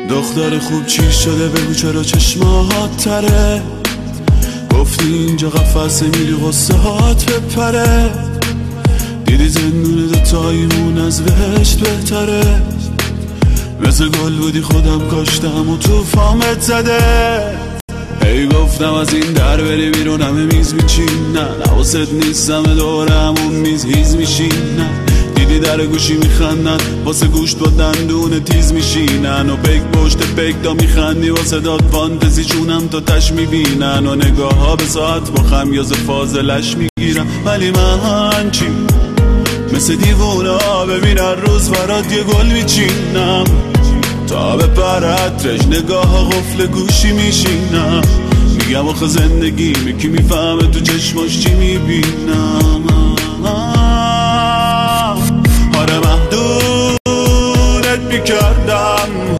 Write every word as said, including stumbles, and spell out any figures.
دختر خوب چی شده بگو چرا چشمات تره؟ گفتی اینجا قفصه میری غصه هات بپره. دیدی زندون دوتاییمون از بهشت بهتره. مثل گل بودی خودم کاشتم و توفامت زده. هی گفتم از این در بری بیرون همه میز میچینن، حواست نیست همه دوره همون میز هیز میشینن. دیدی در گوشی میخندن واسه گوشت با دندون تیز میشینن، و پیک پشت پیک تا میخندی واسه داد فانتزی چونم تا تش میبینن، و نگاه ها به ساعت با خمیاز فاضلش میگیرم. ولی من چی مثل دیوونه ها ببینن روز برات یه گل میچینم، تا به پرترش نگاه ها قفل گوشی میشینم. میگم آخه زندگی میکی میفهمه تو چشماش چی میبینم. آره محدودت میکردم